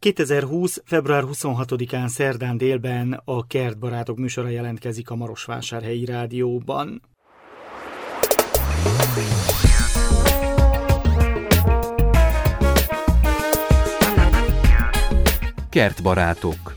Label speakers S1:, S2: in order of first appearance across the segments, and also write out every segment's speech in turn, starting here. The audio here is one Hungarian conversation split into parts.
S1: 2020. február 26-án szerdán délben a Kertbarátok műsora jelentkezik a Marosvásárhelyi Rádióban.
S2: Kertbarátok.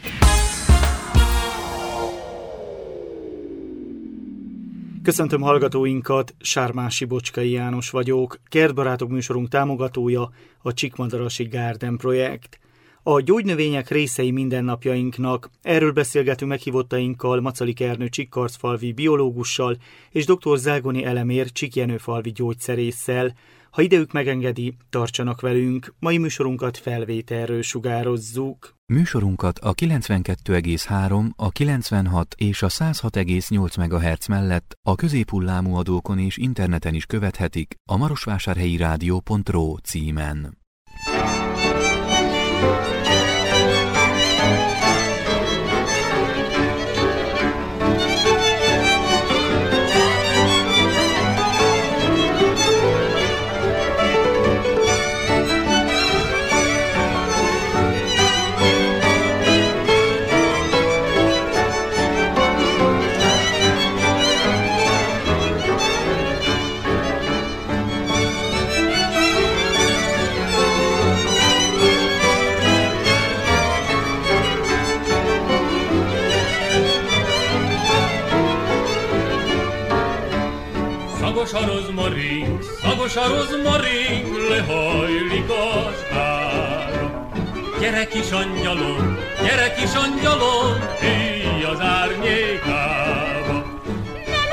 S1: Köszöntöm hallgatóinkat, Sármási Bocskai János vagyok, Kertbarátok műsorunk támogatója a Csikmadarasi Garden projekt. A gyógynövények részei mindennapjainknak, erről beszélgetünk meghívottainkkal, Macalik Ernő csikkarcfalvi biológussal és dr. Zágoni Elemér csikjenőfalvi gyógyszerésszel. Ha idejük megengedi, tartsanak velünk, mai műsorunkat felvételről sugározzuk.
S2: Műsorunkat a 92,3, a 96 és a 106,8 MHz mellett a középhullámú adókon és interneten is követhetik a marosvásárhelyirádió.ro címen.
S3: Szagos a rozmarin, lehajlik az ára. Gyere kis angyalom, híj az árnyékába.
S4: Nem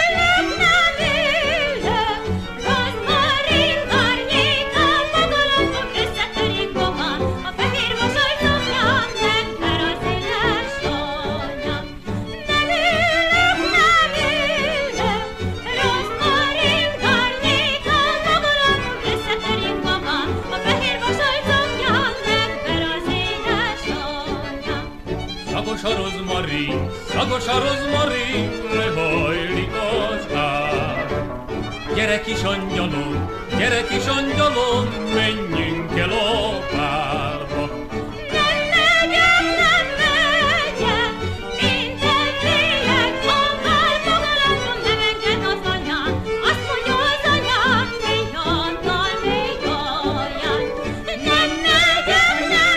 S4: élek, rozmarin árnyékán, magalapok összetörik gomán, a fehér mosoly szomján megver az éles anyám. Nem élek, rozmarin árnyékán, magalapok összetörik gomán, a fehér mosoly szomján megver az éles anyám. Szagos a rozmarin,
S3: lehajlik az ára. Gyere kis angyalom, menjünk el a pálba.
S4: nem megyek, én félek, a pál magalapom nem enged az anyám, azt mondja az anyám, mély annal, mély alján. Nem megyek,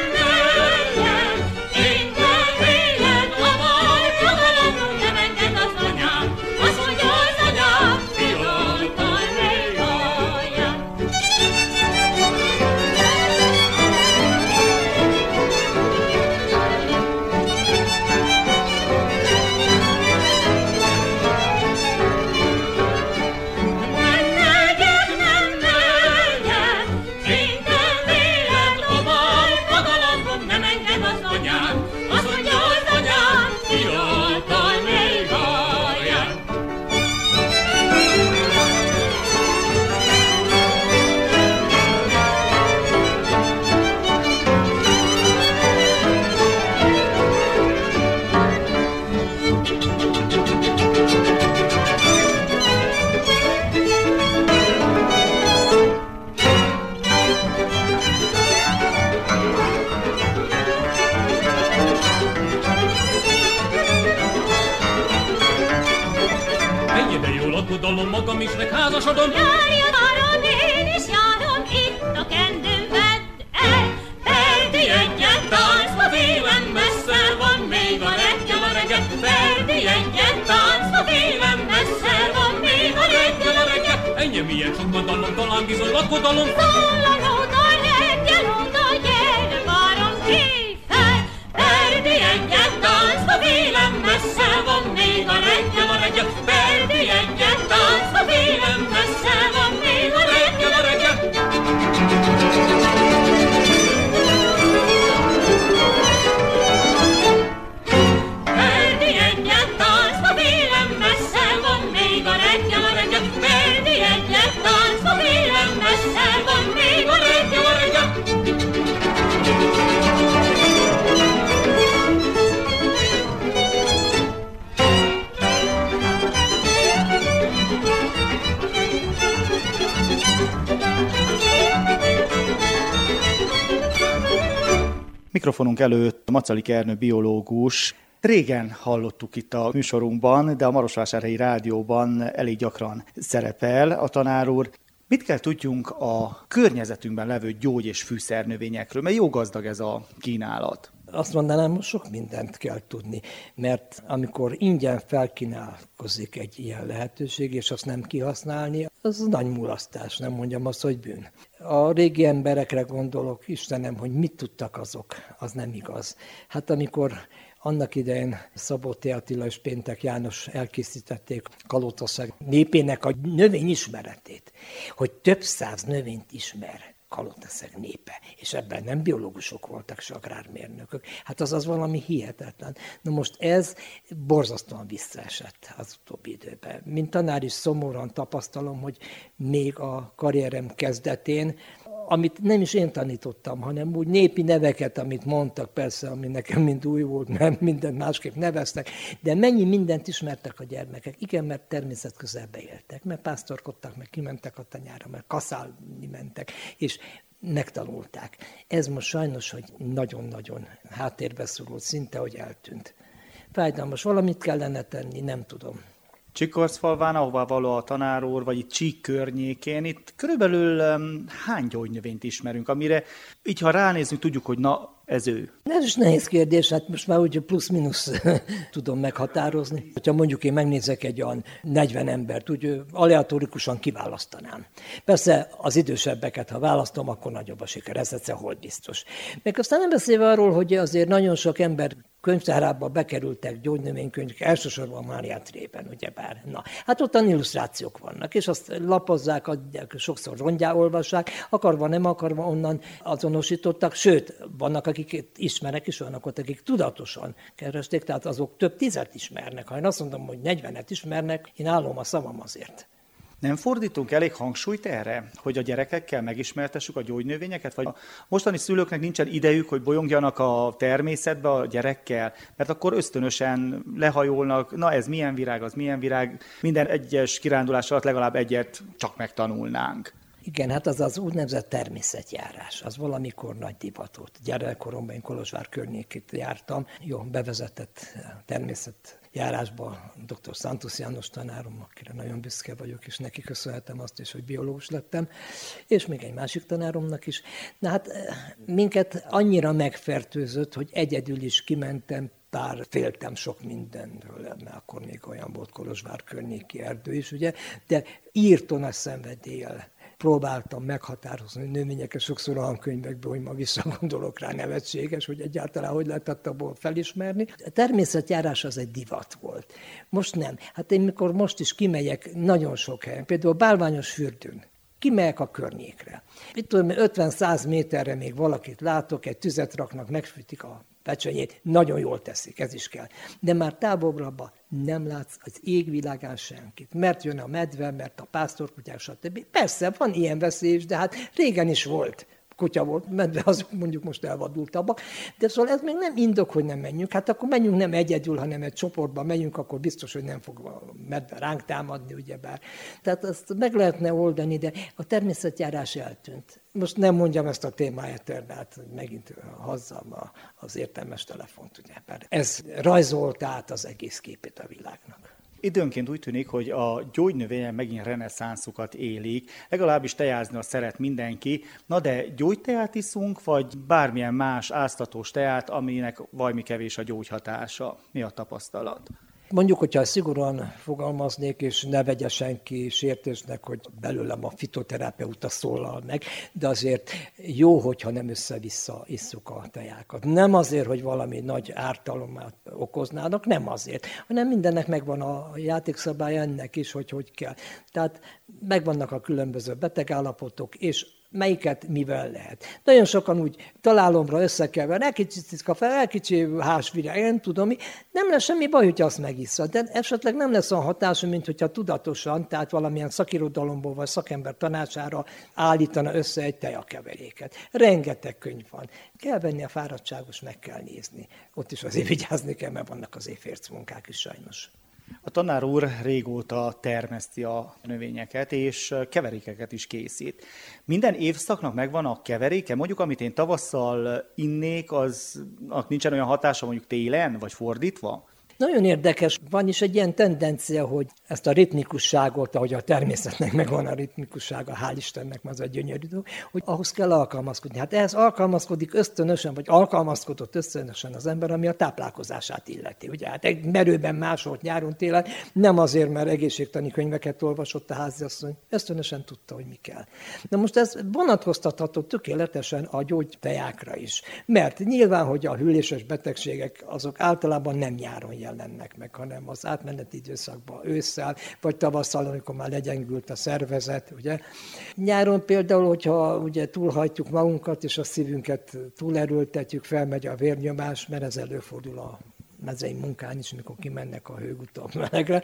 S4: én félek, a pál magalapom nem enged az anyám, azt mondja az anyám, mély annal, mély alján. Nem megyek, én félek, a pál magalapom nem enged az anyám, azt mondja az anyám, fiatal még alján.
S3: Ennyi jó lakodalom, magam is megházasodom.
S4: Járjon áron, én is járom, itt a kendő vedd el. Ferdi egyen táncba vélem, messze van még a reggel. Ferdi egyen táncba vélem, messze van még a reggel.
S3: Ennyi milyen sok vadalom, talán bizony lakodalom.
S4: Szólal oda, reggel oda, gyere, várom ki fel. Ferdi egyen táncba vélem, messze van még a reggel. Ferdi egyen táncba vélem, messze van még a reggel. Ferdi egyen táncba vélem, messze van még a reggel. Ferdi egyen táncba vélem, messze van még a reggel.
S1: Mikrofonunk előtt Macalik Ernő biológus. Régen hallottuk itt a műsorunkban, de a Marosvásárhelyi Rádióban elég gyakran szerepel a tanár úr. Mit kell tudjunk a környezetünkben levő gyógy- és fűszernövényekről, mert jó gazdag ez a kínálat.
S5: Azt mondanám, hogy sok mindent kell tudni, mert amikor ingyen felkínálkozik egy ilyen lehetőség, és azt nem kihasználni, az nagy mulasztás, nem mondjam azt, hogy bűn. A régi emberekre gondolok, Istenem, hogy mit tudtak azok, az nem igaz. Hát amikor annak idején Szabó T. Attila és Péntek János elkészítették Kalótország népének a növényismeretét, hogy több száz növényt ismer Kalótország népe, és ebben nem biológusok voltak, se agrármérnökök. Hát az valami hihetetlen. Na most ez borzasztóan visszaesett az utóbbi időben. Mint tanár is szomorúan tapasztalom, hogy még a karrierem kezdetén, amit nem is én tanítottam, hanem úgy népi neveket, amit mondtak, persze, ami nekem mind új volt, mert mindent másképp neveztek, de mennyi mindent ismertek a gyermekek. Igen, mert természetközelbe éltek, mert pásztorkodtak, meg kimentek a tanyára, mert kaszálni mentek, és megtanulták. Ez most sajnos, hogy nagyon-nagyon háttérbe szorult, szinte, hogy eltűnt. Fájdalmas, valamit kellene tenni, nem tudom.
S1: Csikorszfalván, ahová való a tanár úr, vagy itt Csík környékén, itt körülbelül hány gyógynövényt ismerünk, amire így ha ránézünk, tudjuk, hogy na, ez ő.
S5: Ez is nehéz kérdés, hát most már úgy plusz-minusz tudom meghatározni. Ha mondjuk én megnézek egy olyan 40 embert, úgy aleatórikusan kiválasztanám. Persze az idősebbeket, ha választom, akkor nagyobb a siker, ez egyszer hol biztos. Meg aztán nem beszélve arról, hogy azért nagyon sok ember könyvtárába bekerültek gyógynövénykönyvek, elsősorban Máriátrében, ugyebár. Na, hát ottan illusztrációk vannak, és azt lapozzák, adják, sokszor rongyá olvassák, akarva, nem akarva onnan azonosítottak, sőt, vannak, akik ismernek, és vannak ott, akik tudatosan keresték, tehát azok több 10 ismernek. Ha én azt mondom, hogy 40-et ismernek, én állom a szavam azért.
S1: Nem fordítunk elég hangsúlyt erre, hogy a gyerekekkel megismertessük a gyógynövényeket? Vagy a mostani szülőknek nincsen idejük, hogy bolyongjanak a természetbe a gyerekkel, mert akkor ösztönösen lehajolnak, na ez milyen virág, az milyen virág, minden egyes kirándulás alatt legalább egyet csak megtanulnánk.
S5: Igen, hát az úgynevezett természetjárás, az valamikor nagy divat volt. Gyerekkoromban én Kolozsvár környékét jártam, jó, bevezetett természetjárásba dr. Szántusz János tanárom, akire nagyon büszke vagyok, és neki köszönhetem azt is, hogy biológus lettem, és még egy másik tanáromnak is. Na hát minket annyira megfertőzött, hogy egyedül is kimentem, bár féltem sok mindenről, mert akkor még olyan volt Kolozsvár környéki erdő is, ugye, de írtó nagy szenvedéllyel próbáltam meghatározni növényeket, sokszor olyan könyvekből, hogy ma visszagondolok rá, nevetséges, hogy egyáltalán hogy lehetett abból felismerni. A természetjárás az egy divat volt. Most nem. Hát én mikor most is kimegyek nagyon sok helyen, például Bálványos fürdőn, kimegyek a környékre. Itt tudom, 50-100 méterre még valakit látok, egy tüzet raknak, megfűtik a pecsenyét, nagyon jól teszik, ez is kell. De már távolabbra nem látsz az égvilágán senkit, mert jön a medve, mert a pásztorkutyák, stb. Persze, van ilyen veszély is, de hát régen is volt. Kutya volt, medve, azok mondjuk most elvadultabbak. De szóval ez még nem indok, hogy nem menjünk. Hát akkor menjünk nem egyedül, hanem egy csoportban megyünk, akkor biztos, hogy nem fog a medve ránk támadni, ugyebár. Tehát ezt meg lehetne oldani, de a természetjárás eltűnt. Most nem mondjam ezt a témáját, tehát hogy megint hozzam az értelmes telefont, ugyebár. Ez rajzolt át az egész képét a világnak.
S1: Időnként úgy tűnik, hogy a gyógynövények megint reneszánszukat élik, legalábbis teázni azt szeret mindenki. Na de gyógyteát iszunk, vagy bármilyen más áztatós teát, aminek valami kevés a gyógyhatása? Mi a tapasztalat?
S5: Mondjuk, hogyha szigorúan fogalmaznék, és ne vegye senki sértésnek, hogy belőlem a fitoterapeuta szólal meg, de azért jó, hogyha nem össze-vissza isszuk a tejákat. Nem azért, hogy valami nagy ártalomát okoznának, nem azért, hanem mindennek megvan a játékszabálya, ennek is, hogy kell. Tehát megvannak a különböző betegállapotok, és melyiket mivel lehet. Nagyon sokan úgy találomra összekever, elkicsi ciszkafe, elkicsi házvirág, én tudom, nem lesz semmi baj, hogyha azt megisszad, de esetleg nem lesz olyan hatása, mint hogyha tudatosan, tehát valamilyen szakirodalomból vagy szakember tanácsára állítana össze egy tejakeveréket. Rengeteg könyv van. Kell venni a fáradtságos, meg kell nézni. Ott is azért vigyázni kell, mert vannak azért férc munkák is sajnos.
S1: A tanár úr régóta termeszti a növényeket, és keverékeket is készít. Minden évszaknak megvan a keveréke? Mondjuk, amit én tavasszal innék, aznak nincsen olyan hatása mondjuk télen, vagy fordítva?
S5: Nagyon érdekes, van is egy ilyen tendencia, hogy ezt a ritmikusságot, ahogy a természetnek megvan a ritmikussága, hál' Istennek, az a gyönyörű dolog, hogy ahhoz kell alkalmazkodni. Hát ehhez alkalmazkodik ösztönösen, vagy alkalmazkodott ösztönösen az ember, ami a táplálkozását illeti. Ugye hát egy merőben másolt nyáron, télen, nem azért, mert egészségtani könyveket olvasott a háziasszony, ösztönösen tudta, hogy mi kell. Na most ez vonatkoztatható tökéletesen a gyógytejákra is. Mert nyilván, hogy a hűléses betegségek azok általában nem nyáron jelennek meg, hanem az átmeneti időszakban, ősszel, vagy tavasszal, amikor már legyengült a szervezet, ugye. Nyáron például, hogyha ugye túlhajtjuk magunkat, és a szívünket túlerőltetjük, felmegy a vérnyomás, mert ez előfordul a mezei munkán is, amikor kimennek a hőgutak melegre,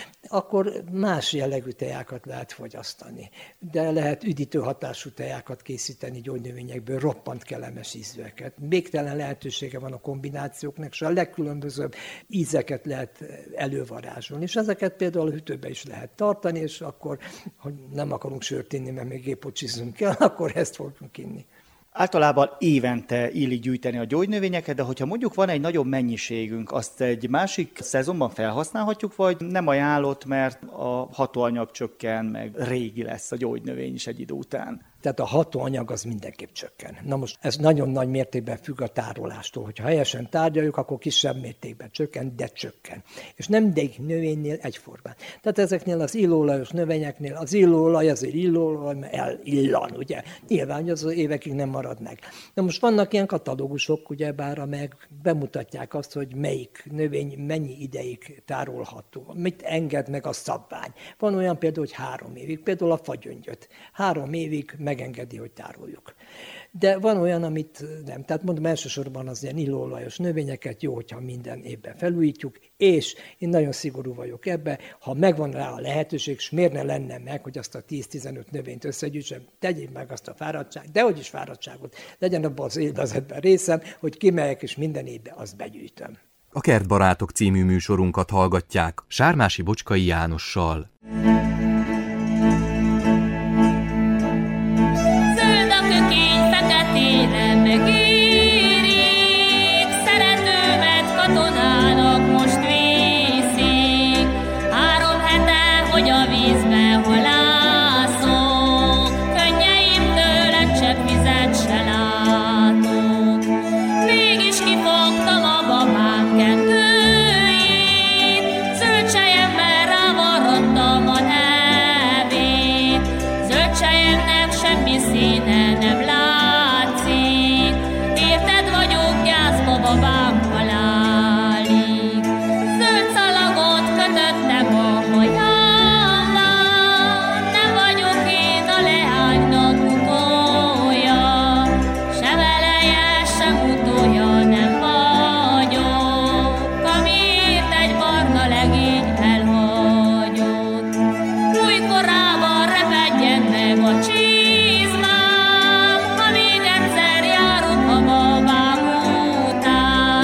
S5: akkor más jellegű tejákat lehet fogyasztani. De lehet üdítő hatású tejákat készíteni gyógynövényekből, roppant kellemes ízűeket. Végtelen lehetősége van a kombinációknak, és a legkülönbözőbb ízeket lehet elővarázsolni. És ezeket például a hűtőbe is lehet tartani, és akkor, hogy nem akarunk sört inni, mert még gépocsizunk el, akkor ezt fogunk inni.
S1: Általában évente illik gyűjteni a gyógynövényeket, de hogyha mondjuk van egy nagyobb mennyiségünk, azt egy másik szezonban felhasználhatjuk, vagy nem ajánlott, mert a hatóanyag csökken, meg régi lesz a gyógynövény is egy idő után.
S5: Tehát a hatóanyag az mindenképp csökken. Na most ez nagyon nagy mértékben függ a tárolástól. Hogyha helyesen tárgyaljuk, akkor kisebb mértékben csökken, de csökken. És nem mindegyik növénynél egyformán. Tehát ezeknél az illóolajos növényeknél az illóolaj azért illóolaj, mert elillan, ugye. Nyilván az évekig nem marad meg. Na most vannak ilyen katalógusok, ugyebár, amelyek bemutatják azt, hogy melyik növény mennyi ideig tárolható, mit enged meg a szabvány. Van olyan például, hogy 3 évig, például a fagyöngyöt. 3 évig megengedi, hogy tároljuk. De van olyan, amit nem. Tehát mondom, elsősorban az ilyen illóolajos növényeket jó, hogyha minden évben felújítjuk, és én nagyon szigorú vagyok ebbe, ha megvan rá a lehetőség, és miért ne lenne meg, hogy azt a 10-15 növényt összegyűjtsem, tegyék meg azt a fáradtságot, de hogy is fáradtságot, legyen abban az élvezetben részem, hogy kimegyek, és minden évben azt begyűjtöm.
S2: A Kertbarátok című műsorunkat hallgatják Sármási Bocskai Jánossal.
S4: Megérik, szeretőmet katonának most viszik. 3 hete, hogy a vízbe halászok, könnyeimtől egy csepp vizet se látok. Mégis kifogtam a babám kendőjét, zöldselyemben rávarrattam a nevét. Zöldselyemnek semmi színe nem látszik, babám halálig. Zöld szalagot kötöttem a hajammal, nem vagyok én a leánynak utója, sem eleje, sem utója nem vagyok, amit egy barna legény elhagyott. Új korában repedjen meg a csizmám, ha még egyszer járok a babám.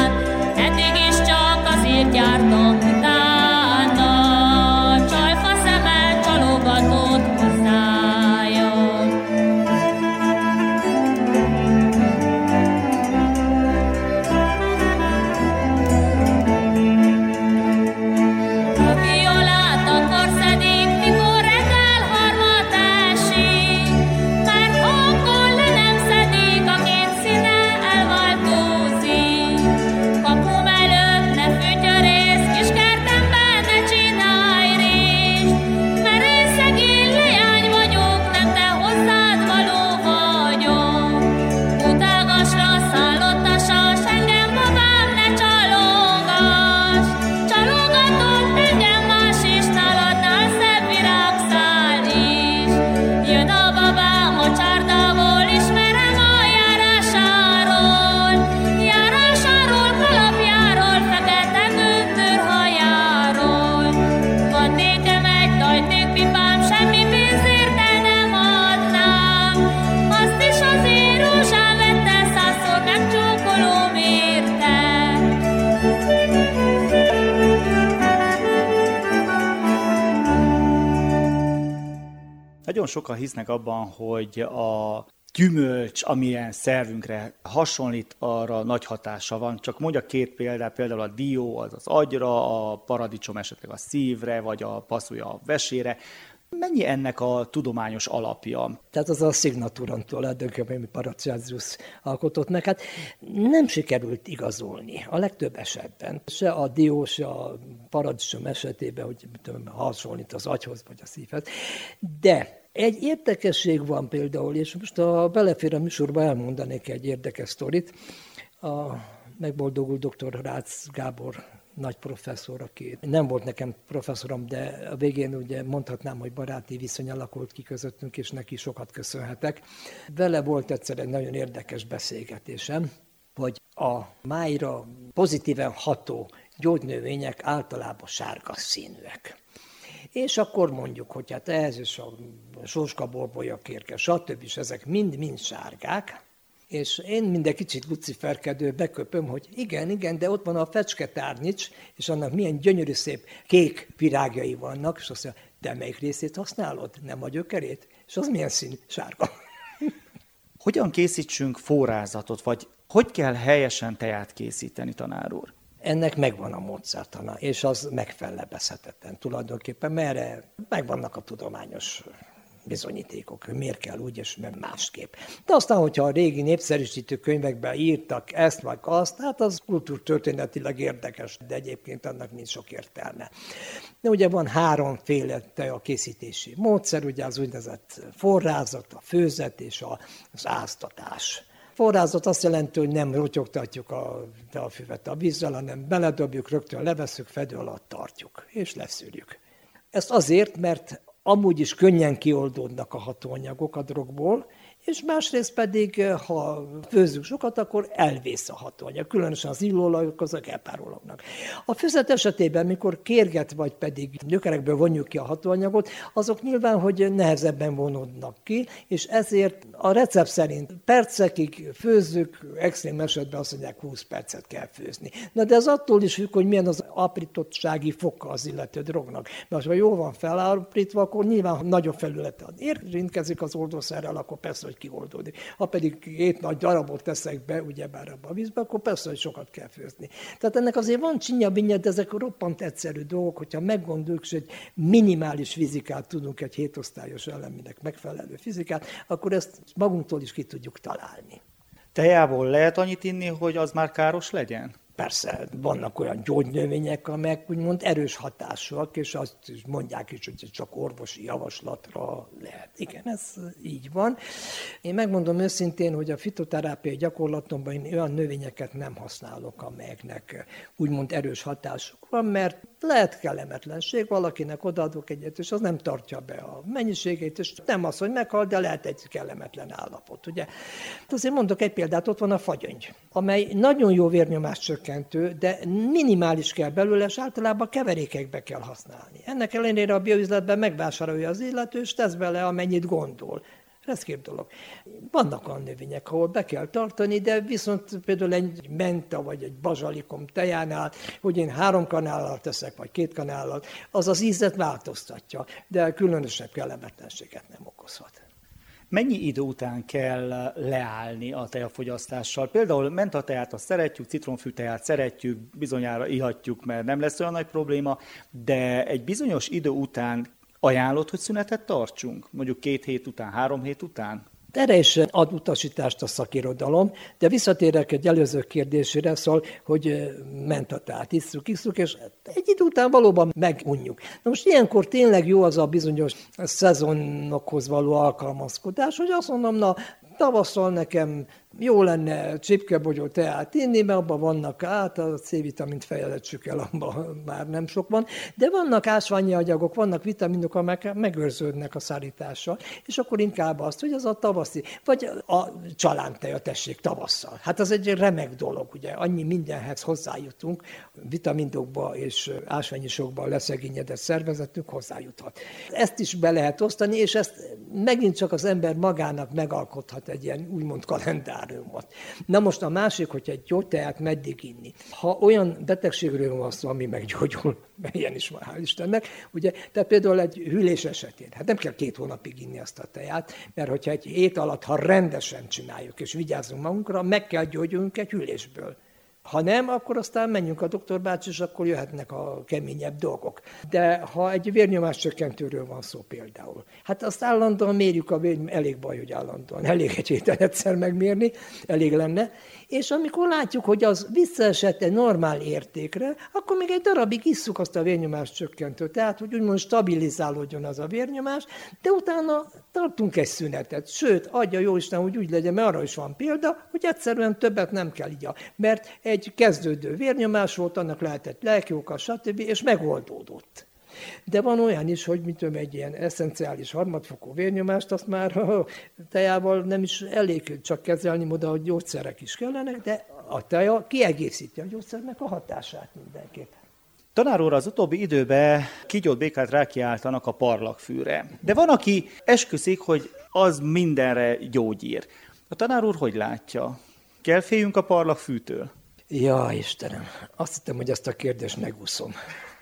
S1: nagyon sokan hisznek abban, hogy a gyümölcs, amilyen szervünkre hasonlít, arra nagy hatása van. Csak mondjak 2 példát, például a dió az agyra, a paradicsom esetleg a szívre, vagy a passzolja a vesére. Mennyi ennek a tudományos alapja?
S5: Tehát az a szignatúran tulajdonképpen, ami Paracelsus alkotott meg. Hát nem sikerült igazolni a legtöbb esetben. Se a dió, se a paradicsom esetében, hogy hasonlít az agyhoz vagy a szívhez. De egy érdekesség van például, és most ha belefér a műsorba, elmondanék egy érdekes sztorit. A megboldogult dr. Rácz Gábor nagy professzor, aki nem volt nekem professzorom, de a végén ugye mondhatnám, hogy baráti viszony alakult ki közöttünk, és neki sokat köszönhetek. Vele volt egyszer egy nagyon érdekes beszélgetésem, hogy a májra pozitíven ható gyógynövények általában sárga színűek. És akkor mondjuk, hogy hát ehhez is a sorskaborbolya, kérge, stb. Ezek mind sárgák, és én minden kicsit luciferkedő beköpöm, hogy igen, de ott van a fecsketárnyics, és annak milyen gyönyörű szép kék virágjai vannak, és azt mondja, de melyik részét használod? Nem a gyökerét? És az milyen színű? Sárga.
S1: Hogyan készítsünk forrázatot, vagy hogy kell helyesen teját készíteni, tanár úr?
S5: Ennek megvan a módszertana, és az megfelebezhetetlen tulajdonképpen, mert megvannak a tudományos bizonyítékok, hogy miért kell úgy, és nem másképp. De aztán, hogyha a régi népszerűsítő könyvekben írtak ezt vagy azt, hát az kultúrtörténetileg érdekes, de egyébként annak nincs sok értelme. De ugye van 3 a készítési módszer, ugye az úgynevezett forrázat, a főzet és az áztatás. Forrázat azt jelenti, hogy nem rotyogtatjuk a füvet a vízzel, hanem beledobjuk, rögtön levesszük, fedő alatt tartjuk, és leszűrjük. Ezt azért, mert amúgy is könnyen kioldódnak a hatóanyagok a drogból, és másrészt pedig, ha főzzük sokat, akkor elvész a hatóanyag, különösen az illóolajok, azok elpárolognak. A főzet esetében, mikor kérget vagy pedig gyökerekből vonjuk ki a hatóanyagot, azok nyilván, hogy nehezebben vonódnak ki, és ezért a recept szerint percekig főzzük, extrém esetben azt mondják, 20 percet kell főzni. Na de ez attól is függ, hogy milyen az aprítottsági foka az illető drognak. Mert ha jól van feláprítva, akkor nyilván nagyobb felületen érintkezik az oldószerrel, akkor persze, hogy kioldódik. Ha pedig 2 nagy darabot teszek be, ugyebár abba a vízbe, akkor persze, hogy sokat kell főzni. Tehát ennek azért van csinya-binya, de ezek roppant egyszerű dolgok, hogyha meggondoljuk, hogy egy minimális fizikát tudunk, egy 7 osztályos eleminek megfelelő fizikát, akkor ezt magunktól is ki tudjuk találni.
S1: Tejából lehet annyit inni, hogy az már káros legyen?
S5: Persze, vannak olyan gyógynövények, amelyek úgymond erős hatásúak, és azt is mondják is, hogy csak orvosi javaslatra lehet. Igen, ez így van. Én megmondom őszintén, hogy a fitoterápiai gyakorlatomban én olyan növényeket nem használok, amelyeknek úgymond erős hatásuk van, mert lehet kellemetlenség, valakinek odaadok egyet, és az nem tartja be a mennyiségét, és nem az, hogy meghal, de lehet egy kellemetlen állapot. Ugye? Azért mondok egy példát, ott van a fagyöngy, amely nagyon jó vérnyomás csökkentő, de minimális kell belőle, és általában keverékekbe kell használni. Ennek ellenére a bioüzletben megvásárolja az illető, és tesz bele, amennyit gondol. Ez két dolog. Vannak olyan növények, ahol be kell tartani, de viszont például egy menta vagy egy bazsalikom tejánál, hogy én 3 kanállal teszek, vagy 2 kanállal, az az ízet változtatja, de különösebb kellemetlenséget nem okozhat.
S1: Mennyi idő után kell leállni a tejafogyasztással? Például mentateját azt szeretjük, citromfűteját szeretjük, bizonyára ihatjuk, mert nem lesz olyan nagy probléma, de egy bizonyos idő után ajánlott, hogy szünetet tartsunk? Mondjuk 2 hét után, 3 hét után?
S5: Erre is ad utasítást a szakirodalom, de visszatérek egy előző kérdésére, szóval, hogy mentatát isszuk, és egy idő után valóban megunjuk. Na most ilyenkor tényleg jó az a bizonyos szezonokhoz való alkalmazkodás, hogy azt mondom, na tavasszal nekem jó lenne csipkebogyó teát inni, mert abban vannak a C-vitamint fejezzük el, abban már nem sok van, de vannak ásványi anyagok, vannak vitaminok, amelyek megőrződnek a szárítással, és akkor inkább azt, hogy az a tavaszi, vagy a csalánteja tessék tavasszal. Hát az egy remek dolog, ugye, annyi mindenhez hozzájutunk, vitaminokba és ásványisokba leszegényedett szervezetünk hozzájuthat. Ezt is be lehet osztani, és ezt megint csak az ember magának megalkothat egy ilyen úgymond kalendár. szenáriumot. Na most a másik, hogy egy gyógyteát meddig inni. Ha olyan betegségről van szó, ami meggyógyul, ilyen is van, hál' Istennek, ugye, tehát például egy hűlés esetén, hát nem kell 2 hónapig inni azt a teját, mert hogyha egy hét alatt, ha rendesen csináljuk és vigyázzunk magunkra, meg kell gyógyulnunk egy hűlésből. Ha nem, akkor aztán menjünk a doktor bácsi, és akkor jöhetnek a keményebb dolgok. De ha egy vérnyomáscsökkentőről van szó például, hát azt állandóan mérjük elég baj, hogy állandóan, elég egy héten egyszer megmérni, elég lenne, és amikor látjuk, hogy az visszaesett egy normál értékre, akkor még egy darabig isszuk azt a vérnyomáscsökkentőt, tehát hogy úgymond stabilizálódjon az a vérnyomás, de utána tartunk egy szünetet. Sőt, adja Jóisten, hogy úgy legyen, mert arra is van példa, hogy egyszerűen többet nem kell igya, mert egy kezdődő vérnyomás volt, annak lehetett lelki-oka, stb., és megoldódott. De van olyan is, hogy egy ilyen eszenciális harmadfokú vérnyomást, azt már tejával nem is elég csak kezelni, oda, hogy gyógyszerek is kellenek, de a teja kiegészíti a gyógyszernek a hatását mindenképp.
S1: Tanár úr, az utóbbi időben kígyót békát rákiáltanak a parlagfűre. De van, aki esküszik, hogy az mindenre gyógyír. A tanár úr hogy látja? Kell féljünk a parlagfűtől?
S5: Ja, Istenem, azt hittem, hogy ezt a kérdést megúszom.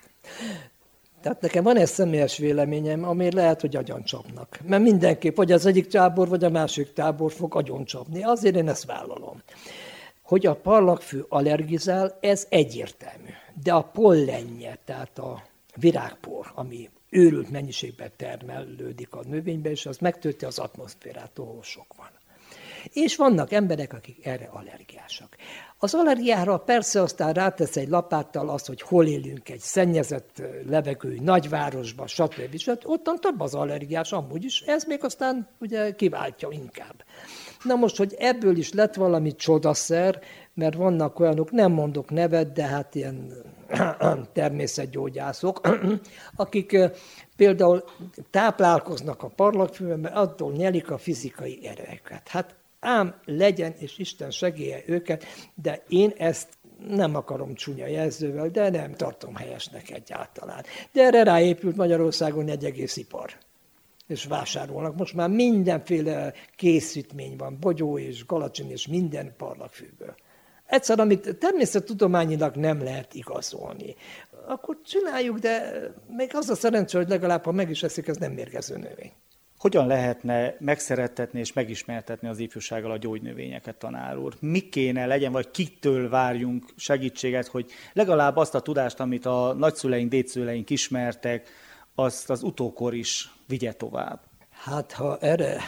S5: Tehát nekem van egy személyes véleményem, ami lehet, hogy agyoncsapnak. Mert mindenképp, vagy az egyik tábor, vagy a másik tábor fog agyoncsapni. Azért én ezt vállalom. Hogy a parlagfű allergizál, ez egyértelmű. De a pollenje, tehát a virágpor, ami őrült mennyiségben termelődik a növényben, és az megtölti az atmoszférát, ahol sok van. És vannak emberek, akik erre allergiásak. Az allergiára persze aztán rátesz egy lapáttal az, hogy hol élünk, egy szennyezett levegői nagyvárosban, stb. Ottan több az allergiás amúgy is, ez még aztán ugye kiváltja inkább. Na most, hogy ebből is lett valami csodaszer, mert vannak olyanok, nem mondok nevet, de hát ilyen természetgyógyászok, akik például táplálkoznak a parlagfűvel, mert attól nyelik a fizikai erőket. Hát ám legyen, és Isten segélye őket, de én ezt nem akarom csúnya jelzővel, de nem tartom helyesnek egyáltalán. De erre ráépült Magyarországon egy egész ipar. És vásárolnak. Most már mindenféle készítmény van, bogyó és galacsin és minden parlagfűből. Egyszer, amit természettudományilag nem lehet igazolni, akkor csináljuk, de még az a szerencsé, hogy legalább, ha meg is eszik, ez nem mérgező növény.
S1: Hogyan lehetne megszerettetni és megismertetni az ifjúsággal a gyógynövényeket, tanár úr? Mi kéne legyen, vagy kitől várjunk segítséget, hogy legalább azt a tudást, amit a nagyszüleink, dédszüleink ismertek, azt az utókor is vigye tovább?
S5: Hát, ha erre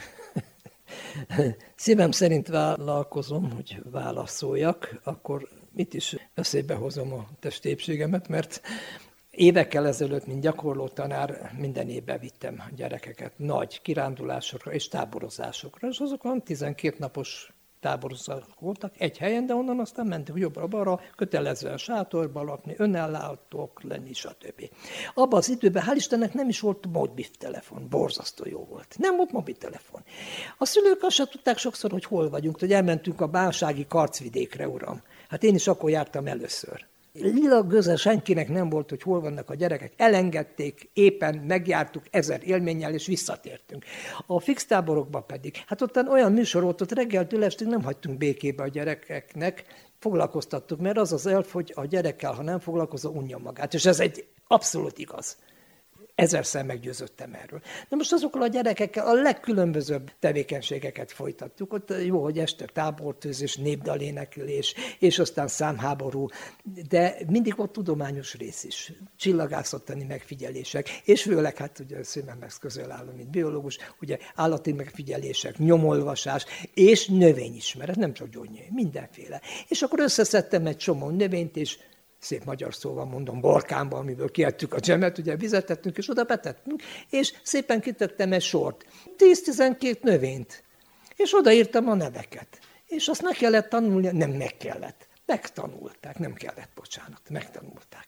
S5: szívem szerint vállalkozom, hogy válaszoljak, akkor itt is eszébe hozom a testépségemet, mert évekkel ezelőtt, mint gyakorló tanár, minden évben vittem a gyerekeket nagy kirándulásokra és táborozásokra, és azokon 12 napos táborozások voltak egy helyen, de onnan aztán mentünk jobbra-balra, kötelezően sátorba lakni, önellátók lenni, stb. Abban az időben, hál' Istennek nem is volt mobiltelefon, borzasztó jó volt. Nem volt mobiltelefon. A szülők azt sem tudták sokszor, hogy hol vagyunk, hogy elmentünk a bánsági Karcvidékre, uram. Hát én is akkor jártam először. Lila göze senkinek nem volt, hogy hol vannak a gyerekek. Elengedték, éppen megjártuk 1000 élménnyel, és visszatértünk. A fix táborokban pedig, hát ottan olyan műsor volt, ott reggeltől estig nem hagytunk békébe a gyerekeknek, foglalkoztattuk, mert az az elf, hogy a gyerekkel, ha nem foglalkozol, unja magát. És ez egy abszolút igaz. 1000-szer meggyőződtem erről. Na most azokkal a gyerekekkel a legkülönbözőbb tevékenységeket folytattuk. Ott jó, hogy este tábortőzés, népdaléneklés, és aztán számháború, de mindig volt tudományos rész is, csillagászattani megfigyelések, és főleg, hát ugye szívemhez közel állom, mint biológus, ugye állati megfigyelések, nyomolvasás, és növényismeret, nem csak gyógynövény, mindenféle. És akkor összeszedtem egy csomó növényt, és szép magyar szóval mondom, borkánba, amiből kiadtuk a dzsemet, ugye vizet tettünk, és oda betettünk, és szépen kitettem egy sort. 10-12 növényt. És odaírtam a neveket. És azt meg kellett tanulni, nem meg kellett. Megtanulták, nem kellett, bocsánat, megtanulták.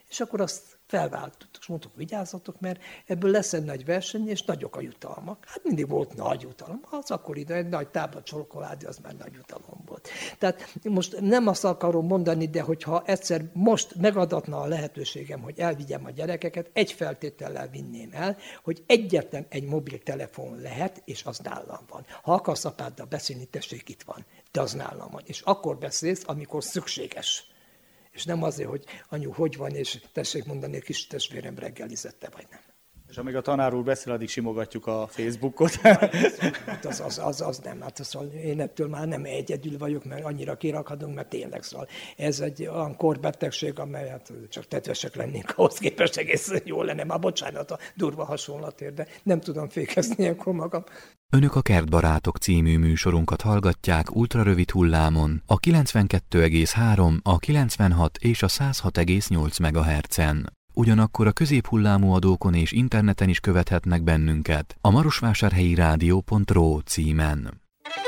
S5: És akkor azt felváltottuk, és mondtuk, vigyázzatok, mert ebből lesz egy nagy verseny, és nagyok a jutalmak. Hát mindig volt nagy jutalom. Az akkor ide egy nagy tábla csokoládé, az már nagy jutalom volt. Tehát most nem azt akarom mondani, de hogyha egyszer most megadatna a lehetőségem, hogy elvigyem a gyerekeket, egy feltétellel vinném el, hogy egyetlen egy mobiltelefon lehet, és az nálam van. Ha akarsz apáddal beszélni, tessék, itt van. De az nálam van. És akkor beszélsz, amikor szükséges. És nem azért, hogy anyu, hogy van, és tessék mondani, a kis testvérem reggelizette, vagy nem.
S1: És amíg a tanár úr beszél, addig simogatjuk a Facebookot.
S5: Hát az nem. Hát én ettől már nem egyedül vagyok, mert annyira kirakadunk, mert tényleg szóval. Ez egy olyan korbetegség, amelyet csak tetvesek lennénk, ahhoz képest egész jól lenne. Már bocsánat a durva hasonlatért, de nem tudom fékezni ilyenkor magam.
S2: Önök a Kertbarátok című műsorunkat hallgatják ultrarövid hullámon, a 92,3, a 96 és a 106,8 MHz-en. Ugyanakkor a középhullámú adókon és interneten is követhetnek bennünket a marosvásárhelyi rádió.ro címen.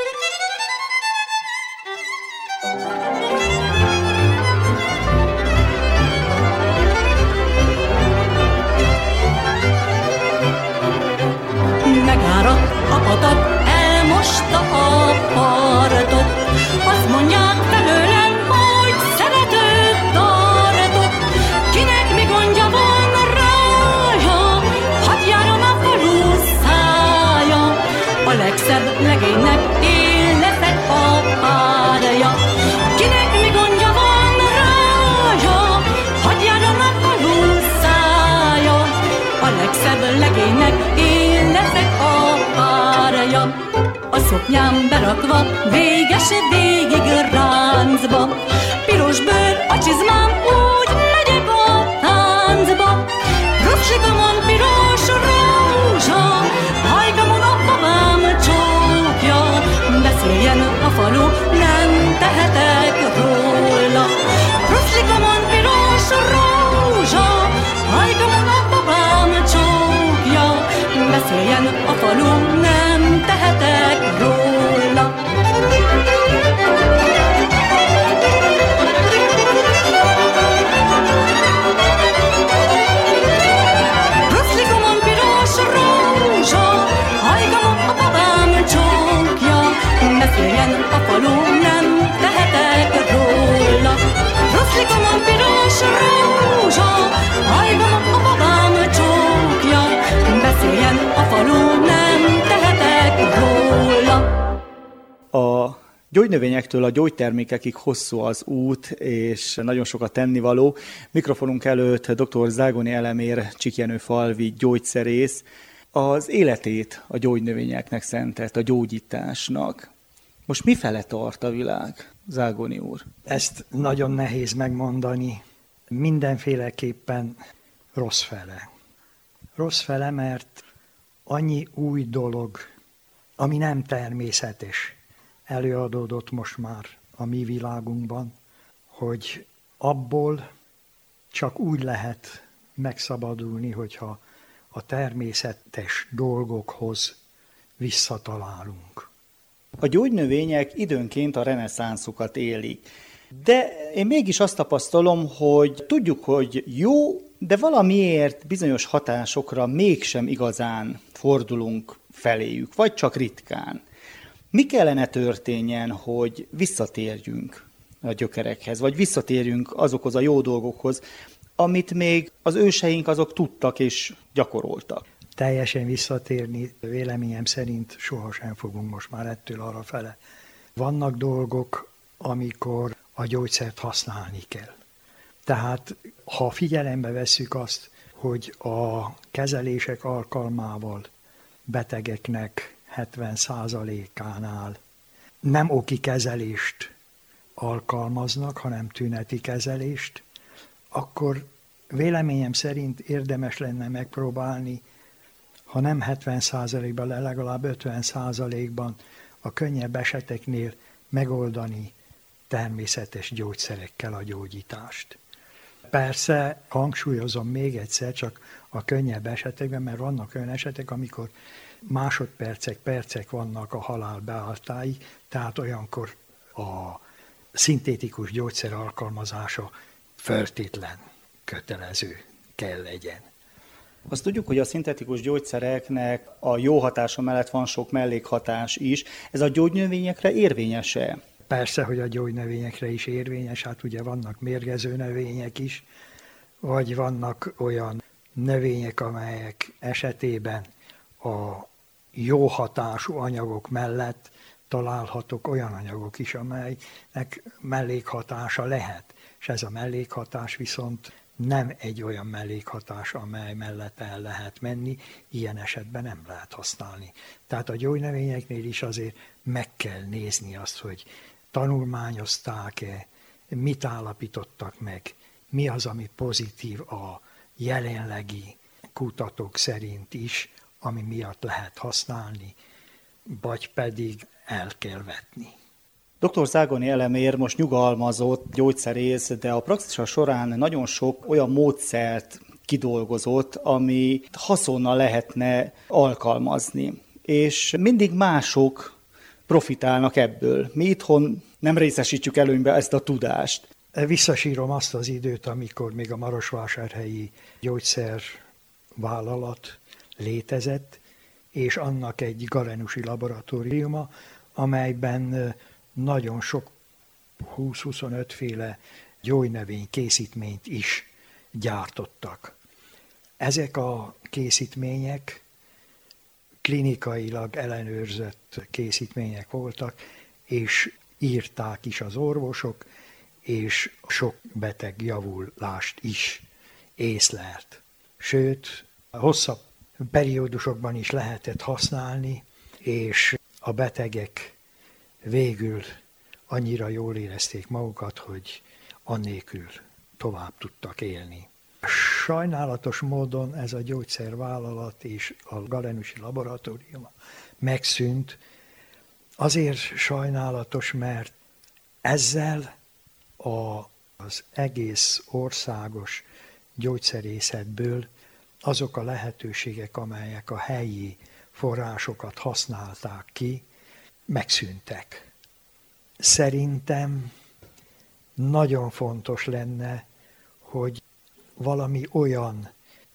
S4: Megáradt a patak, elmosta a partot, azt mondják felőlem, hogy szeretőt tartok. Kinek mi gondja van rája, hadd járjon a falu szája. A legszebb legénynek én leszek a párja. Kinek mi gondja van rája, hadd járjon a falu szája. A legszebb legénynek én leszek a párja. A szoknyám berakva, véges végig ráncba, piros bőr a csizmám, úgy megyek a táncba. Rupsikamon piros rózsa, hajkamon a babám csókja. Beszéljen a falu, nem tehetek róla. Rupsikamon piros rózsa, hajkamon a babám csókja. Beszéljen a falu, nem tehetek róla. Ruszlikomon piros rózsa, hajgamon a babám csókja. Beszéljen a falu, nem tehetek róla. Ruszlikomon piros rózsa, hajgamon a babám csókja. Beszéljen a falu, nem tehetek róla.
S1: A gyógynövényektől a gyógytermékekig hosszú az út, és nagyon sokat tennivaló. Mikrofonunk előtt dr. Zágoni Elemér Csikjenőfalvi gyógyszerész az életét a gyógynövényeknek szentelt, a gyógyításnak. Most mifele tart a világ, Zágoni úr?
S6: Ezt nagyon nehéz megmondani. Mindenféleképpen rossz fele. Rossz fele, mert annyi új dolog, ami nem természetes, előadódott most már a mi világunkban, hogy abból csak úgy lehet megszabadulni, hogyha a természetes dolgokhoz visszatalálunk.
S1: A gyógynövények időnként a reneszánszukat élik. De én mégis azt tapasztalom, hogy tudjuk, hogy jó, de valamiért bizonyos hatásokra mégsem igazán fordulunk feléjük, vagy csak ritkán. Mi kellene történjen, hogy visszatérjünk a gyökerekhez, vagy visszatérjünk azokhoz a jó dolgokhoz, amit még az őseink azok tudtak és gyakoroltak?
S6: Teljesen visszatérni véleményem szerint sohasem fogunk most már ettől arra fele. Vannak dolgok, amikor a gyógyszert használni kell. Tehát ha figyelembe vesszük azt, hogy a kezelések alkalmával betegeknek 70%-ánál nem oki kezelést alkalmaznak, hanem tüneti kezelést, akkor véleményem szerint érdemes lenne megpróbálni, ha nem 70%-ban, legalább 50%-ban a könnyebb eseteknél megoldani természetes gyógyszerekkel a gyógyítást. Persze, hangsúlyozom még egyszer, csak a könnyebb esetekben, mert vannak olyan esetek, amikor másodpercek, percek vannak a halál beálltáig, tehát olyankor a szintétikus gyógyszer alkalmazása feltétlen. kötelező kell legyen.
S1: Azt tudjuk, hogy a szintetikus gyógyszereknek a jó hatása mellett van sok mellékhatás is. Ez a gyógynövényekre érvényes-e?
S6: Persze, hogy a gyógynövényekre is érvényes, hát ugye vannak mérgező növények is, vagy vannak olyan növények, amelyek esetében a jó hatású anyagok mellett találhatók olyan anyagok is, amelynek mellékhatása lehet. És ez a mellékhatás viszont nem egy olyan mellékhatás, amely mellett el lehet menni, ilyen esetben nem lehet használni. Tehát a gyógynövényeknél is azért meg kell nézni azt, hogy tanulmányozták-e, mit állapítottak meg, mi az, ami pozitív a jelenlegi kutatók szerint is, ami miatt lehet használni, vagy pedig el kell vetni.
S1: Dr. Zágoni Elemér most nyugalmazott gyógyszerész, de a praxisa során nagyon sok olyan módszert kidolgozott, ami haszonnal lehetne alkalmazni. És mindig mások profitálnak ebből. Mi itthon nem részesítjük előnybe ezt a tudást.
S6: Visszasírom azt az időt, amikor még a marosvásárhelyi gyógyszervállalat létezett, és annak egy galenusi laboratóriuma, amelyben nagyon sok 20-25 féle gyógynövény készítményt is gyártottak. Ezek a készítmények klinikailag ellenőrzött készítmények voltak, és írták is az orvosok, és sok beteg javulást is észlelt. Sőt, hosszabb periódusokban is lehetett használni, és a betegek végül annyira jól érezték magukat, hogy annélkül tovább tudtak élni. Sajnálatos módon ez a gyógyszervállalat és a galenusi laboratórium megszűnt. Azért sajnálatos, mert ezzel az egész országos gyógyszerészetből azok a lehetőségek, amelyek a helyi forrásokat használták ki, megszűntek. Szerintem nagyon fontos lenne, hogy valami olyan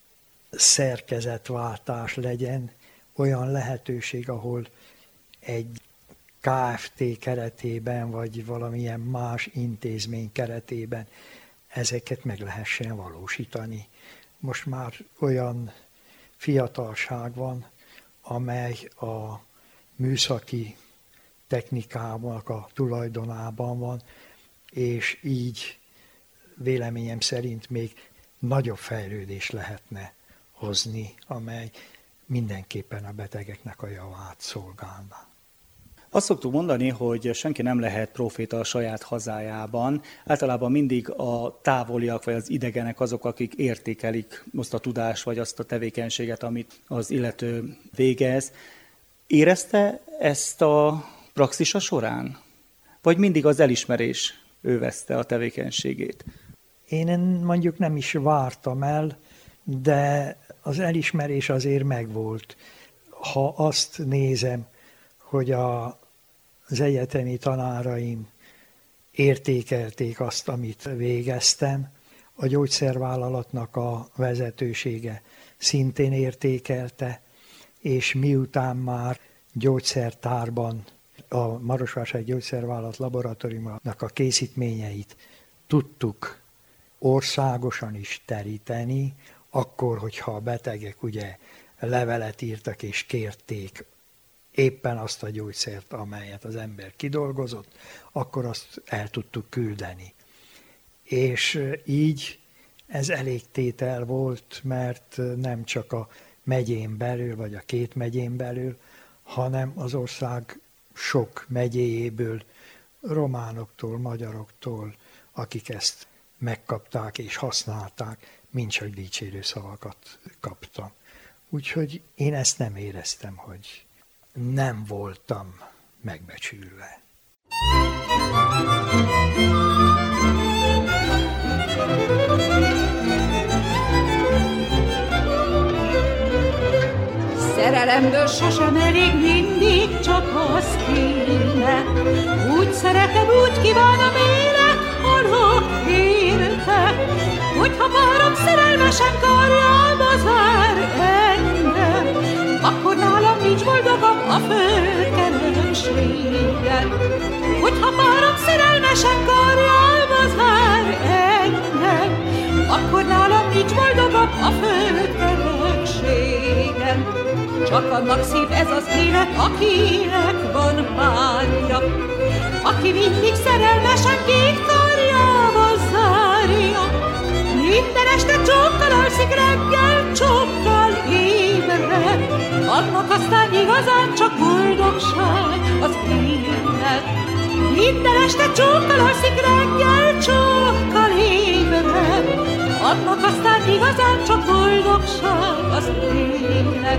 S6: szerkezetváltás legyen, olyan lehetőség, ahol egy KFT keretében, vagy valamilyen más intézmény keretében ezeket meg lehessen valósítani. Most már olyan fiatalság van, amely a műszaki technikának a tulajdonában van, és így véleményem szerint még nagyobb fejlődést lehetne hozni, amely mindenképpen a betegeknek a javát szolgálna.
S1: Azt szoktuk mondani, hogy senki nem lehet proféta a saját hazájában. Általában mindig a távoliak vagy az idegenek azok, akik értékelik azt a tudást vagy azt a tevékenységet, amit az illető végez. Érezte ezt a praxisa során? Vagy mindig az elismerés övezte a tevékenységét?
S6: Én mondjuk nem is vártam el, de az elismerés azért megvolt. Ha azt nézem, hogy az egyetemi tanáraim értékelték azt, amit végeztem, a gyógyszervállalatnak a vezetősége szintén értékelte, és miután már gyógyszertárban a Marosvásárhelyi Gyógyszervállalat laboratóriumának a készítményeit tudtuk országosan is teríteni, akkor, hogyha a betegek ugye levelet írtak és kérték éppen azt a gyógyszert, amelyet az ember kidolgozott, akkor azt el tudtuk küldeni. És így ez elég tétel volt, mert nem csak a megyén belül, vagy a 2 megyén belül, hanem az ország sok megyéjéből, románoktól, magyaroktól, akik ezt megkapták és használták, mindcsak dicsérő szavakat kaptam. Úgyhogy én ezt nem éreztem, hogy nem voltam megbecsülve.
S4: Szerelemből sosem elég, mindig csak az kéne. Úgy szeretem, úgy kívánom élet, halok érte, hogyha már a
S7: szerelmesen karjába zár engem, akkor nálam nincs boldogabb a földkerülségen. Hogyha párom szerelmesen karjába zár engem, akkor nálam nincs boldogabb a földkerülségen. Csak annak szép ez az élet, akinek van párja, aki mindig szerelmesen kék karjába zárja. Minden este csókkal alszik, reggel csókkal ébred, annak aztán igazán csak boldogság az élet. Minden este csókkal alszik, reggel csókkal ébred, annak aztán igazán csak boldogság az élet.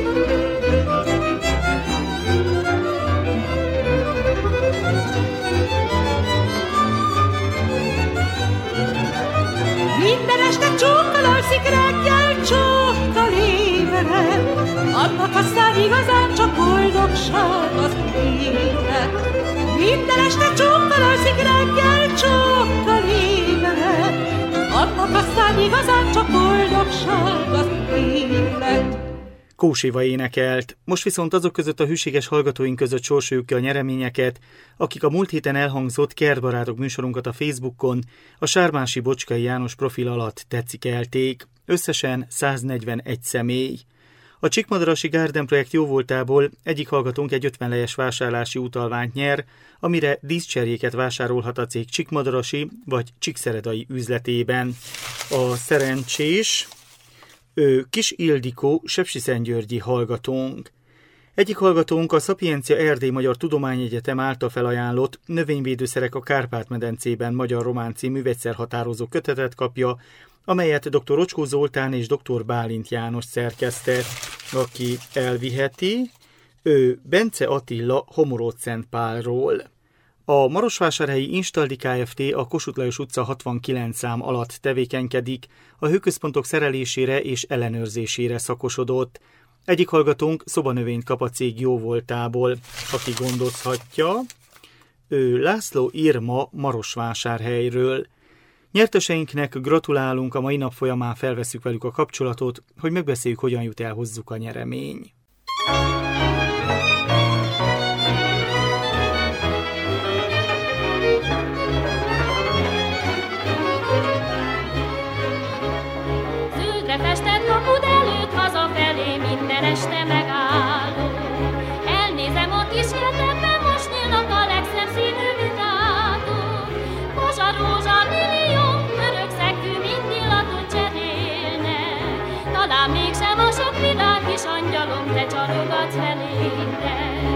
S7: Minden este csókkal alszik, reggel csókkal ébred, annak aztán igazán csak boldogság az élet. Minden este csókkal alszik, reggel csókkal ébred, annak aztán igazán csak boldogság az élet.
S1: Kós Éva énekelt, most viszont azok között a hűséges hallgatóink között sorsoljuk ki a nyereményeket, akik a múlt héten elhangzott Kertbarátok műsorunkat a Facebookon a Sármási Bocskai János profil alatt tetszikelték, összesen 141 személy. A Csíkmadarasi Garden projekt jóvoltából egyik hallgatónk egy 50 lejes vásárlási utalványt nyer, amire díszcserjéket vásárolhat a cég csíkmadarasi vagy csíkszeredai üzletében. A szerencsés Kis Ildikó sepsiszentgyörgyi hallgatónk. Egyik hallgatónk a Szapiencia Erdély Magyar Tudományegyetem által felajánlott Növényvédőszerek a Kárpát-medencében magyar-román című vegyszerhatározó kötetet kapja, amelyet dr. Ocskó Zoltán és dr. Bálint János szerkesztett, aki elviheti, Bence Attila Homoród-Szentpálról. A Marosvásárhelyi Instaldi Kft. A Kossuth Lajos utca 69 szám alatt tevékenykedik, a hőközpontok szerelésére és ellenőrzésére szakosodott. Egyik hallgatónk szobanövényt kap a cég jóvoltából, aki gondozhatja, László Irma Marosvásárhelyről. Nyerteseinknek gratulálunk, a mai nap folyamán felveszük velük a kapcsolatot, hogy megbeszéljük, hogyan jut el hozzuk a nyeremény.
S4: Zöldre festett kapud előtt hazafelé minden este megállok. Elnézem a kis kertemben, most nyílnak a legszebb színű virágok. Pozsarózsa, millió, örök szegfű mind illatot cserélne. Talán mégsem a sok virág kis angyalom, te csalogatsz felénre.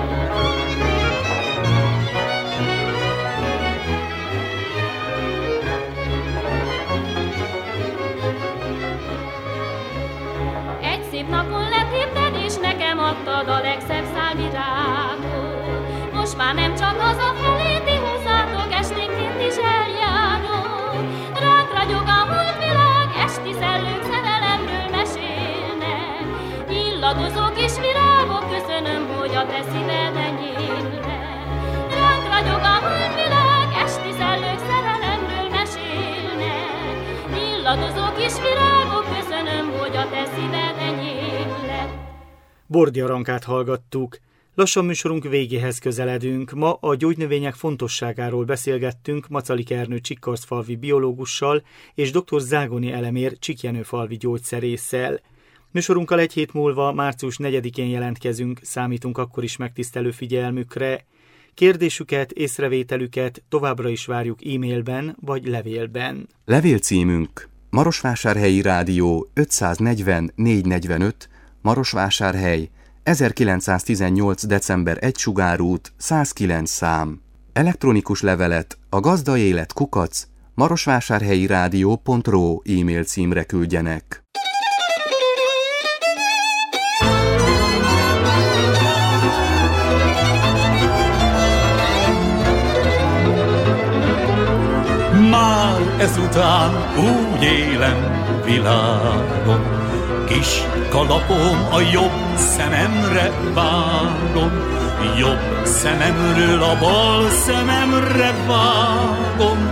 S4: Szép napon letépted, és nekem adtad a legszebb szálvirágot. Most már nem csak az a felé, ti hozzátok esténként is eljárok. Ránk ragyog a holdvilág, esti szellők szerelemről mesélnek. Illadozó kis virágok, köszönöm, hogy a te szíved enyémre. Ránk ragyog a holdvilág, esti szellők szerelemről mesélnek. Illadozó kis virágok, köszönöm, hogy a te szíved enyémre.
S1: Bordi Arankát hallgattuk. Lassan műsorunk végéhez közeledünk. Ma a gyógynövények fontosságáról beszélgettünk Macalik Ernő csikkarszfalvi biológussal és dr. Zágoni Elemér csikjenőfalvi gyógyszerésszel. Műsorunkkal egy hét múlva, március 4-én jelentkezünk, számítunk akkor is megtisztelő figyelmükre. Kérdésüket, észrevételüket továbbra is várjuk e-mailben vagy levélben.
S2: Levélcímünk: Marosvásárhelyi Rádió 540 445, Marosvásárhely, 1918. december 1 Sugárút, 109 szám. Elektronikus levelet a gazdaélet@marosvásárhelyirádió.ro e-mail címre küldjenek.
S3: Már ezután úgy élem világom, kis kalapom a jobb szememre vágom, jobb szememről a bal szememre vágom,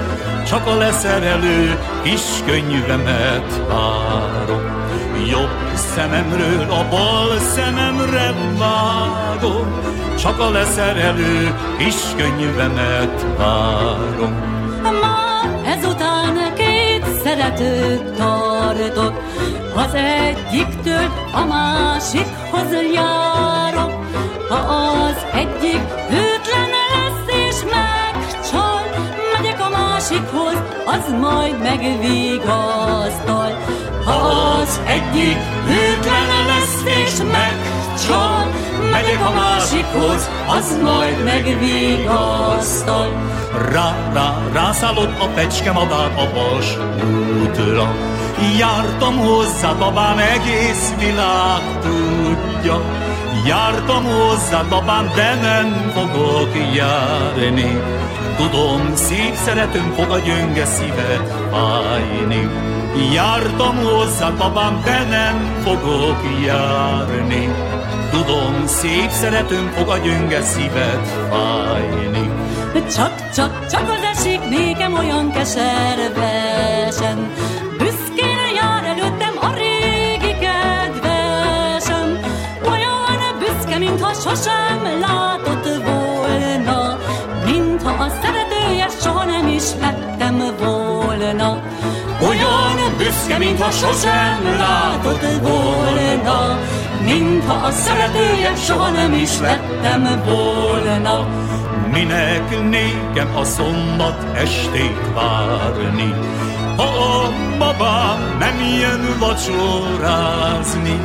S8: csak a leszerelő kis könyvemet várom. Jobb szememről a bal szememre vágom, csak a leszerelő kis könyvemet várom.
S9: Ma ezután két szeretőt tartok, az egyiktől a másikhoz járok. Ha az egyik hűtlen lesz és megcsal, megyek a másikhoz, az majd megvigasztal. Ha az egyik hűtlen lesz és megcsal, megyek a másikhoz, az majd megvigasztal.
S8: Rászállott a pecske madár a vas útra. Jártam hozzá, babám, egész világ tudja. Jártam hozzá, babám, de nem fogok járni. Tudom, szép szeretőm, fog a gyönge szíved fájni. Jártam hozzá, babám, de nem fogok járni. Tudom, szép szeretőm, fog a gyönge szíved fájni.
S9: Csak az esik nékem olyan keservesen, büszkén jár előttem a régi kedvesem. Olyan büszke, mintha sosem látott volna, mintha a szeretője soha nem is vettem volna.
S8: Olyan büszke, mintha sosem látott volna,
S9: mintha a szeretője soha nem is vettem volna.
S8: Minek nékem a szombat estét várni, ha a babám nem jön vacsorázni?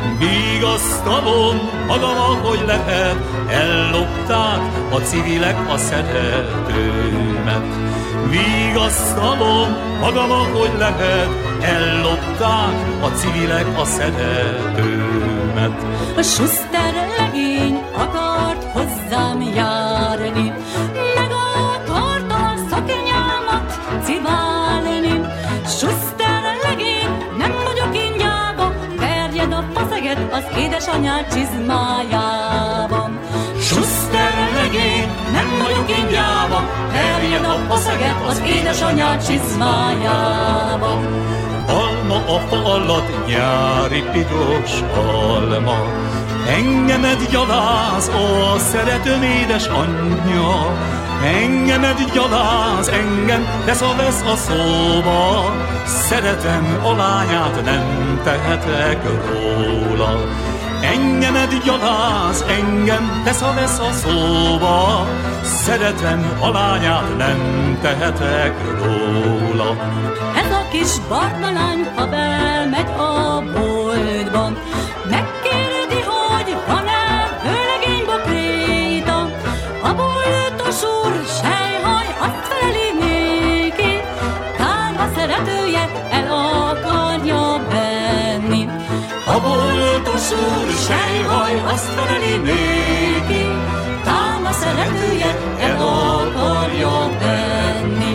S8: Vigasztalom magam, ahogy lehet, ellopták a civilek a szeretőmet. Vigasztalom magam, ahogy lehet, ellopták a civilek a szeretőmet.
S9: A Schuster legény akart hozzám járni, meg akart a szoknyámat cibálni. Schuster legény, nem vagyok ingyába, terjed a faszeget az édesanyád csizmájában.
S8: Schuster legény, nem vagyok ingyába, terjed a faszeget az édesanyád csizmájában. Alma a fa alatt, nyári piros alma, engemet gyaláz a szeretőm édesanyja. Engemet gyaláz, engem vesz a szóba, szeretem a lányát, nem tehetek róla. Engemet gyaláz, engem vesz a szóba, szeretem a lányát, nem tehetek róla.
S9: Ez a kis barna lány, ha bemegy a boltban, megkérdi, hogy van-e vőlegény bokréta. A boltos úr selyhaj, azt feleli néki, tán a szeretője el akarja venni.
S8: A boltos úr selyhaj, azt feleli néki,
S9: tán a szeretője el akarja venni.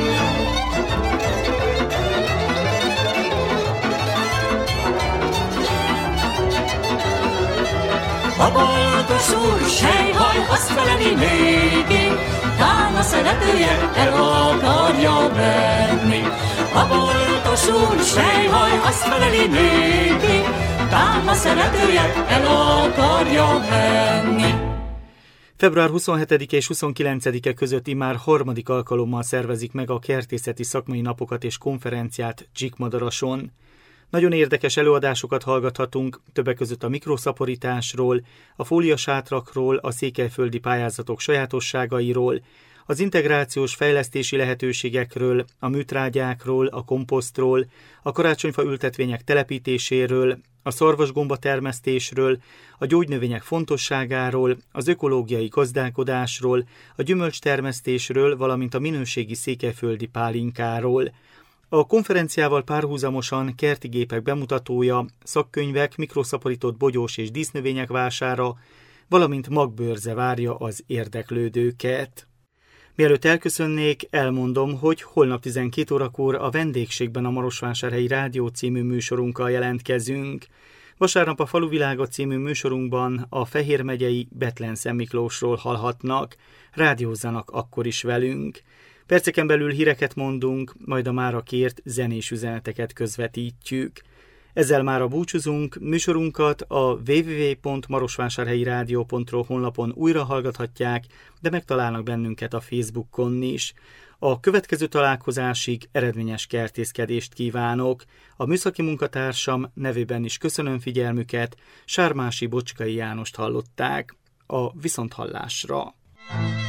S8: A boltos úr selyhaj, azt feleli néki, tán a szeretője el akarja venni. A boltos úr selyhaj, azt feleli néki, tán a szeretője el akarja venni.
S1: Február 27 és 29-e között immár harmadik alkalommal szervezik meg a kertészeti szakmai napokat és konferenciát Csíkmadarason. Nagyon érdekes előadásokat hallgathatunk, többek között a mikroszaporításról, a fóliasátrakról, a székelyföldi pályázatok sajátosságairól, az integrációs fejlesztési lehetőségekről, a műtrágyákról, a komposztról, a karácsonyfa ültetvények telepítéséről, a szarvasgomba termesztésről, a gyógynövények fontosságáról, az ökológiai gazdálkodásról, a gyümölcstermesztésről, valamint a minőségi székelyföldi pálinkáról. A konferenciával párhuzamosan kerti gépek bemutatója, szakkönyvek, mikroszaporított bogyós és dísznövények vására, valamint magbőrze várja az érdeklődőket. Mielőtt elköszönnék, elmondom, hogy holnap 12 órakor a Vendégségben a Marosvásárhelyi Rádió című műsorunkkal jelentkezünk. Vasárnap a Faluvilága című műsorunkban a Fehér megyei Bethlen Szent Miklósról hallhatnak, rádiózzanak akkor is velünk. Perceken belül híreket mondunk, majd a mára kért zenés üzeneteket közvetítjük. Ezzel mára búcsúzunk, műsorunkat a www.marosvásárhelyirádió.ro honlapon újra hallgathatják, de megtalálnak bennünket a Facebookon is. A következő találkozásig eredményes kertészkedést kívánok. A műszaki munkatársam nevében is köszönöm figyelmüket, Sármási Bocskai Jánost hallották. A viszonthallásra!